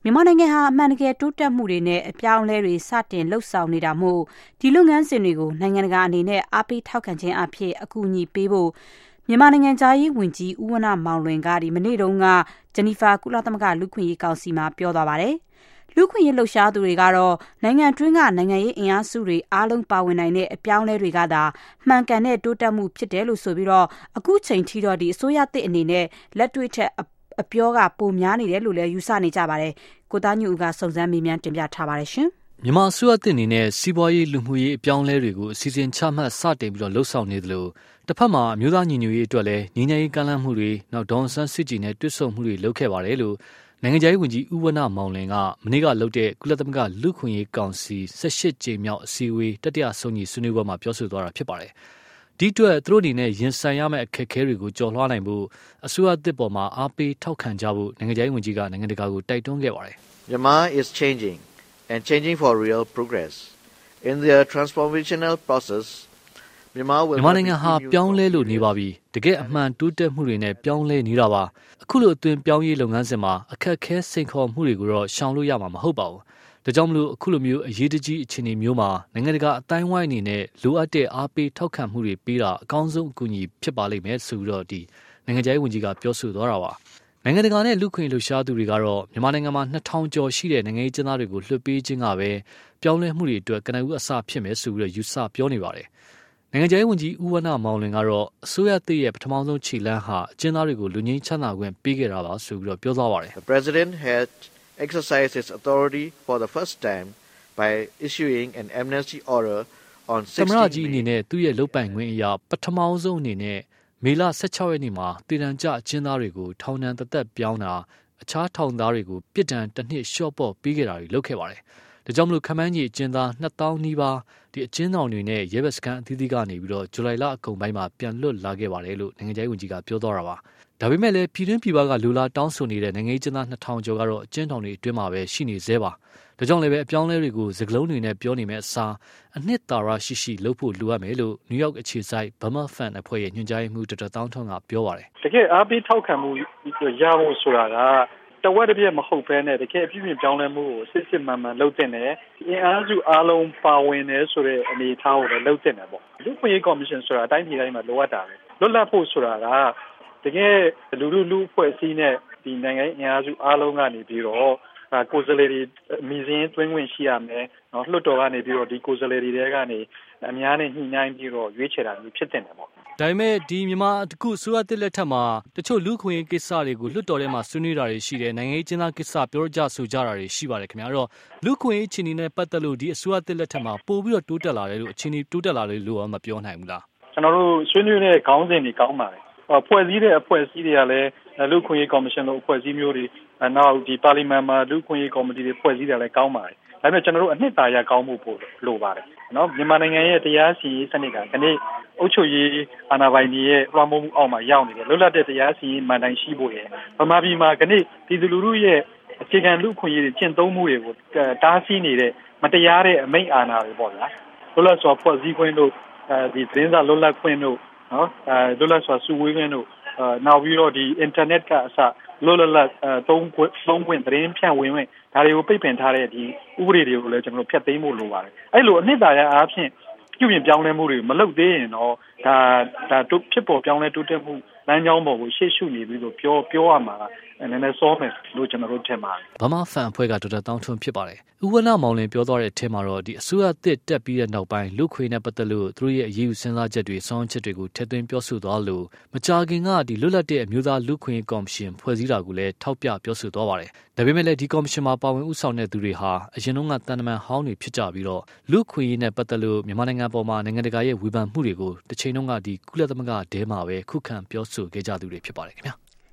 မြန်မာနိုင်ငံဟာအမှန်တကယ်တိုးတက်မှုတွေနဲ့အပြောင်းအလဲတွေစတင်လှုပ်ဆောင်နေတာမို့ဒီလုပ်ငန်းစဉ်တွေကိုနိုင်ငံတကာအနေနဲ့အားပေးထောက်ခံခြင်းအဖြစ်အကူအညီပေးဖို့မြန်မာနိုင်ငံသားရေးဝန်ကြီးဦးဝဏ္ဏမောင်လွင်ကမနေ့တုန်းကဂျနီဖာကုလသမဂ္ဂလူ့ခွင့်ရေးကောင်စီမှာပြောသွားပါတယ်။လူ့ခွင့်ရေးလှုပ်ရှားသူတွေကတော့နိုင်ငံတွင်းကနိုင်ငံရေးအင်အားစုတွေအားလုံးပါဝင်နိုင်တဲ့အပြောင်းအလဲတွေကသာမှန်ကန်တဲ့တိုးတက်မှုဖြစ်တယ်လို့ဆိုပြီးတော့အခုချိန်ထိတော့ဒီအစိုးရသစ်အနေနဲ့လက်တွေ့ထက်အပြောကပိုများနေတယ်လို့လည်းယူဆနေကြပါတယ်။ကိုသားညူဦးကစုံစမ်းမေးမြန်းတင်ပြထားပါတယ်ရှင်။မြန်မာအစိုးရသစ်အနေနဲ့စီးပွားရေးလူမှုရေးအပြောင်းအလဲတွေကိုအစီအစဉ်ချမှတ်စတင်ပြီးတော့လှုပ်ဆောင်နေသလိုတစ်ဖက်မှာအမျိုးသားညီညွတ်ရေးအတွက်လည်းညီညွတ်ရေးကမ်းလှမ်းမှုတွေနောက်ဒေါ်အောင်ဆန်းစုကြည်နဲ့တွစ်ဆုံမှုတွေလုပ်ခဲ့ပါတယ်လို့နိုင်ငံခြားရေးဝန်ကြီးဦးဝဏ္ဏမောင်လွင်ကမနေ့ကလုပ်တဲ့ကုလသမဂ္ဂလူ့ခွင့်ရေးကောင်စီ18ကြိမ်မြောက်အစည်းအဝေးတတိယဆုံးဖြတ်ဆွေးနွေးပွဲမှာပြောဆိုသွားတာဖြစ်ပါတယ်။ဒီအတွက်သူတို့အနေနဲ့ရင်ဆိုင်ရမယ့်အခက်အခဲတွေကိုကျော်လွှားနိုင်ဖို့အစိုးရသစ်ပေါ်မှာအားပေးထောက်ခံကြဖို့နိုင်ငံခြားရေးဝန်ကြီးကနိုင်ငံတကာကိုတိုက်တွန်းခဲ့ပါတယ်။ Myanmar is changing and changing for real progress. In their transformational process, မြန်မာနိုင်ငံဟာပြောင်းလဲလို့နေပါပြီ။တကယ်အမှန်တိုးတက်မှုတွေနဲ့ပြောင်းလဲနေတာပါ။အခုလိုအသွင်ပြောင်းရေးလုပ်ငန်းစဉ်မှာအခက်အခဲစိန်ခေါ်မှုတွေကိုတော့ရှောင်လို့ရမှာမဟုတ်ပါဘူး။ဒါကြောင့်မလို့အခုလိုမျိုးအရေးတကြီးအခြေအနေမျိုးမှာနိုင်ငံတကာအတိုင်းဝိုင်းအနေနဲ့လိုအပ်တဲ့အားပေးထောက်ခံမှုတွေပေးတာအကောင်းဆုံးအကူအညီဖြစ်ပါလိမ့်မယ်ဆိုပြီးတော့ဒီနိုင်ငံခြားရေးဝန်ကြီးကပြောဆိုသွားတာပါ။နိုင်ငံတကာနဲ့လူခွင့်လှူရှားသူတွေကတော့မြန်မာနိုင်ငံမှာ2000ကျော်ရှိတဲ့နိုင်ငံရေးကျင်းသားတွေကိုလွှတ်ပေးခြင်းကပဲပြောင်းလဲမှုတွေအတွက်ကနဦးအစဖြစ်မယ်ဆိုပြီးတော့ယူဆပြောနေပါတယ်။နိုင်ငံခြားရေးဝန်ကြီးဦးဝဏ္ဏမောင်လွင်ကတော့အစိုးရသစ်ရဲ့ပထမဆုံးခြေလှမ်းဟာအကျဉ်းသားတွေကိုလူငင်းချမ်းသာခွင့်ပေးခဲ့တာပါဆိုပြီးတော့ပြောသွားပါတယ်။ The President had exercised his authority for the first time by issuing an amnesty order on 16 May. သမ္မတကြီးအနေနဲ့သူ့ရဲ့လုပ်ပိုင်ခွင့်အရာပထမဆုံးအနေနဲ့မေလ16ရက်နေ့မှာတည်တံ့ကြအကျဉ်းသားတွေကိုထောင်ဒဏ်တစ်သက်ပြောင်းတာအခြားထောင်သားတွေကိုပြစ်ဒဏ်တစ်နှစ်လျှော့ပေါ့ပေးခဲ့တာတွေလုပ်ခဲ့ပါတယ်။ဒါကြောင့်မလို့ခမန်းကြီးအကျဉ်းသား2000နီးပါးဒီအကျဉ်းတော်တွေနဲ့ရဲဘက်စခန်းအသီးသီးကနေပြီးတော့ဇူလိုင်လအကုန်ပိုင်းမှာပြန်လွတ်လာခဲ့ပါတယ်လို့နိုင်ငံခြားရေးဝန်ကြီးကပြောသွားတာပါ။ဒါပေမဲ့လည်းပြည်တွင်းပြည်ပကလူလာတောင်းဆိုနေတဲ့နိုင်ငံရေးကျင်းသား2000ကျော်ကတော့အကျဉ်းတော်တွေအတွင်းမှာပဲရှိနေသေးပါ။ဒါကြောင့်လည်းပဲအပြောင်းအလဲတွေကိုစကလုံးတွေနဲ့ပြောနေမဲ့အစားအနှစ်သာရရှိလုပ်ဖို့လိုအပ်မယ်လို့နယူးယောက်အခြေစိုက် Burma Fund အဖွဲ့ရဲ့ညွှန်ကြားရေးမှူးဒေါက်တာတောင်းထွန်းကပြောပါတယ်။တကယ်အားပေးထောက်ခံမှုရဖို့ဆိုတာကတဝက်တစ်ပြည့်မဟုတ်ဘဲနဲ့တကယ်အပြည့်ပြည့်ပြောင်းလဲမှုကိုစစ်စစ်မှန်မှန်လုပ်တဲ့နဲ့အင်အားစုအားလုံးပါဝင်နေဆိုတဲ့အနေအထားကိုလည်းလုပ်တဲ့နဲ့ပေါ့လူ့ခွင့်ရေးကော်မရှင်ဆိုတာအတိုင်းပြည်တိုင်းမှာလိုအပ်တာပဲလွတ်လပ်ဖို့ဆိုတာကတကယ်လူအဖွဲ့အစည်းနဲ့ဒီနိုင်ငံအင်အားစုအားလုံးကနေပြီးတော့ကိုယ်စားလှယ်တွေအမိစင်းတွင်းဝင်ရှိရမယ်နော်လွှတ်တော်ကနေပြီးတော့ဒီကိုယ်စားလှယ်တွေကနေအများနဲ့ညှိနှိုင်းပြီးတော့ရွေးချယ်တာမျိုးဖြစ်တဲ့နယ်ပေါ့ဒါပေမဲ့ဒီမြန်မာအခုဆိုရတဲ့လက်ထက်မှာတချို့လူခွင့်ရေးကိစ္စတွေကိုလွှတ်တော်ထဲမှာဆွေးနွေးတာတွေရှိတယ်နိုင်ငံရေးကျင်းသားကိစ္စပြောကြဆိုကြတာတွေရှိပါတယ်ခင်ဗျာအဲ့တော့လူခွင့်ရေးအခြေအနေနဲ့ပတ်သက်လို့ဒီအစိုးရတဲ့လက်ထက်မှာပို့ပြီးတော့တိုးတက်လာတယ်လို့အခြေအနေတိုးတက်လာတယ်လို့မပြောနိုင်ဘူးလားကျွန်တော်တို့ဆွေးနွေးတဲ့ခေါင်းစဉ်တွေကောင်းပါတယ်ဖွဲ့စည်းတဲ့အဖွဲ့အစည်းတွေကလည်းလူခွင့်ရေးကော်မရှင်လိုအဖွဲ့အစည်းမျိုးတွေနောက်ဒီပါလီမန်မှာလူခွင့်ရေးကော်မတီတွေဖွဲ့စည်းတယ်လည်းကောင်းပါတယ်ဒါပေမဲ့ကျွန်တော်တို့အနှစ်သာရကောင်းမှုပို့လိုပါတယ်နော်မြန်မာနိုင်ငံရဲ့တရားစီရင်စနစ်ကဒီနေ့အုပ်ချုပ်ရေးအာဏာပိုင်တွေရဲ့လွှမ်းမိုးမှုအောက်မှာရောက်နေတယ်လွတ်လပ်တဲ့တရားစီရင်မှန်တိုင်ရှိဖို့ရယ်ဗမာပြည်မှာဒီနေ့ပြည်သူလူထုရဲ့အခြေခံလူခွင့်ရေးတွေကျင့်သုံးမှုတွေကိုတားဆီးနေတဲ့မတရားတဲ့အမိန့်အာဏာတွေပေါ့ဗျာလွတ်လပ်စွာဖွဲ့စည်းခွင့်တို့ဒီသတင်းစာလွတ်လပ်ခွင့်တို့နော်လွတ်လပ်စွာစုဝေးခွင့်တို့နောက်ပြီးတော့ဒီ internet ကအစလွတ်လပ်သုံးခွင့်သတင်းဖြန့်ဝေခွင့်ဒါတွေကိုပိတ်ပင်ထားတဲ့ဒီဥပဒေတွေကိုလည်းကျွန်တော်တို့ဖျက်သိမ်းဖို့လိုပါတယ်အဲ့လိုအနှစ်သာရအားဖြင့်ပြုပြင်ပြောင်းလဲမှုတွေမလုပ်သေးရင်တော့ဒါဖြစ်ပေါ်ပြောင်းလဲတိုးတက်မှုလမ်းကြောင်းပေါ်ကိုရှေ့ရှုနေပြီးတော့ပြောရမှာနည်းနည်းစောမယ်လို့ကျွန်တော်တို့ထင်ပါတယ်ဗမာဖန်အဖွဲ့ကဒေါက်တာတောင်းထွန်းဖြစ်ပါတယ်ဦးဝဏ္ဏမောင်လင်းပြောသွားတဲ့အထက်မှာတော့ဒီအစိုးရသစ်တက်ပြီးတဲ့နောက်ပိုင်းလူခွေနဲ့ပတ်သက်လို့သူတို့ရဲ့အရေးယူစဉ်းစားချက်တွေစောင့်ချက်တွေကိုထည့်သွင်းပြောဆိုသွားလို့မကြာခင်ကဒီလွတ်လပ်တဲ့အမျိုးသားလူခွေကော်မရှင်ဖွဲ့စည်းတာကိုလည်းထောက်ပြပြောဆိုသွားပါတယ်ဒါပေမဲ့လည်းဒီကော်မရှင်မှာပါဝင်ဥဆောင်တဲ့သူတွေဟာအရင်တုန်းကတန်တမန်ဟောင်းတွေဖြစ်ကြပြီးတော့လူခွေနဲ့ပတ်သက်လို့မြန်မာနိုင်ငံပေါ်မှာနိုင်ငံတကာရဲ့ဝေဖန်မှုတွေကိုတစ်ချိန်လုံးကဒီကုလသမဂ္ဂတဲမှာပဲခုခံပြောဆိုခဲ့ကြသူတွေဖြစ်ပါတယ်ခင်ဗျာ